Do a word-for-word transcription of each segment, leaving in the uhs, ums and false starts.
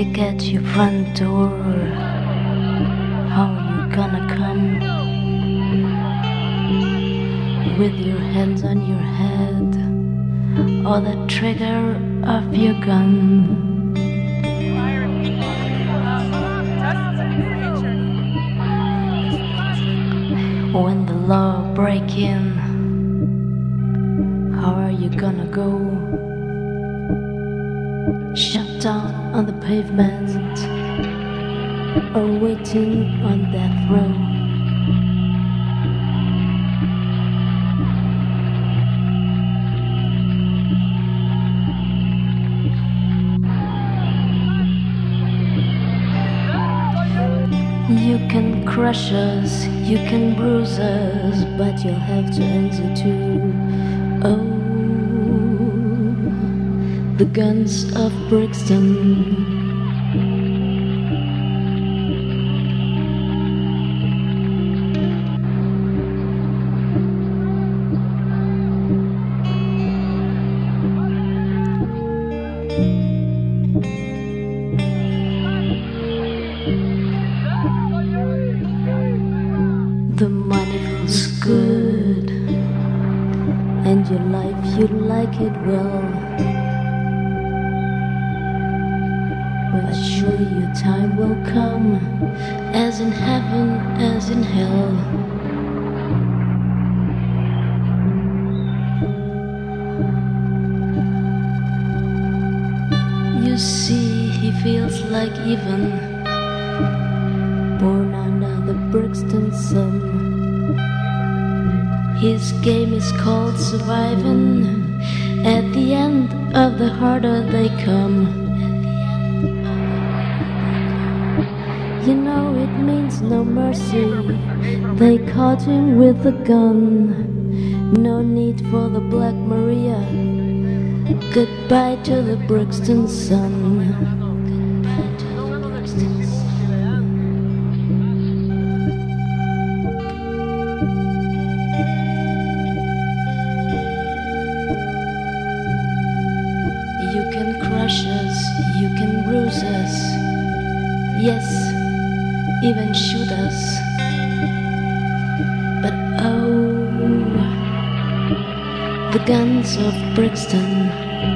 kick at your front door, how are you gonna come? With your hands on your head or the trigger of your gun? When the law break in, how are you gonna go? Shut down on the pavement or waiting on death row? You can crush us, you can bruise us, but you'll have to answer too. Oh, the guns of Brixton. The money feels good, and your life, you like it well. But surely your time will come, as in heaven, as in hell. You see, he feels like even born under the Brixton sun. His game is called surviving. At the end of the harder they come. You know it means no mercy. They caught him with a gun. No need for the Black Maria. Goodbye to the Brixton sun. You can crush us, you can bruise us, yes, even shoot us. But oh, the guns of Brixton.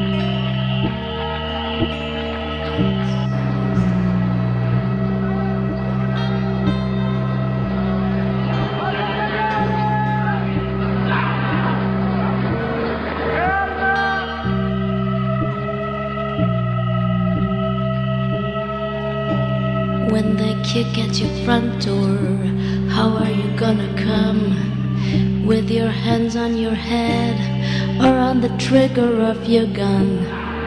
When they kick at your front door, how are you gonna come? With your hands on your head or on the trigger of your gun?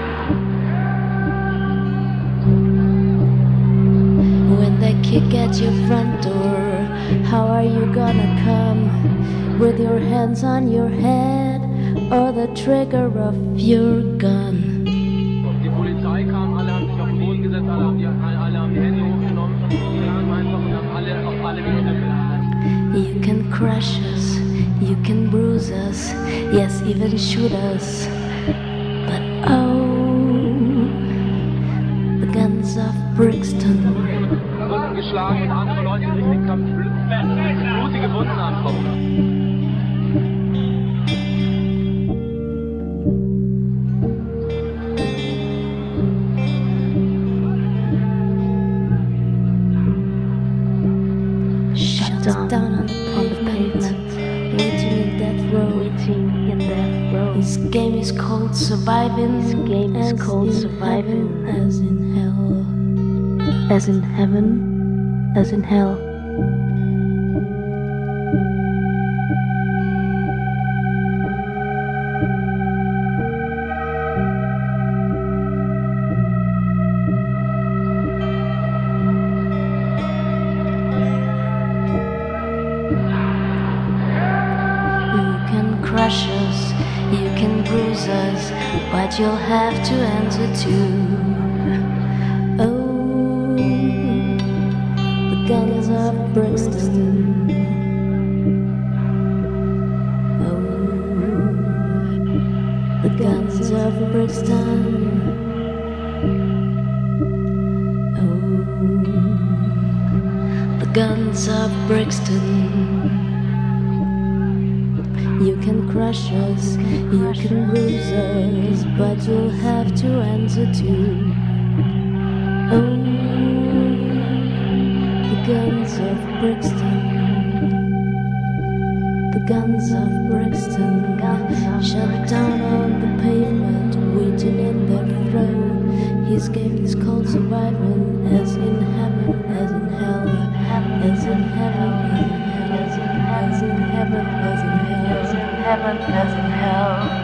When they kick at your front door, how are you gonna come? With your hands on your head or the trigger of your gun? Die Polizei kam, alle haben sich auf den Boden gesetzt, alle haben die, alle haben die Hände hochgenommen, die kamen einfach und haben alle auf alle geknüppelt. You can crush us, you can bruise us, yes, even shoot us. But oh, the guns of Brixton. Wurden geschlagen und andere Leute richtig haben blutige Wunden am Kopf. Down, down on the pavement, waiting in death row, waiting in death row. His game is called surviving. His game is called surviving, as in hell, as in heaven, as in hell. Crush us, you can bruise us, but you'll have to answer too. Oh, the guns of Brixton. Oh, the guns of Brixton. guns of Brixton. You can crush us, you can bruise us, but you'll have to answer to oh, the guns of Brixton. The guns of Brixton shut down on the pavement, waiting in their throw. His game is called surviving, as in heaven, as in hell, as in heaven, as in heaven, as in heaven, as in hell, as in heaven, as in hell.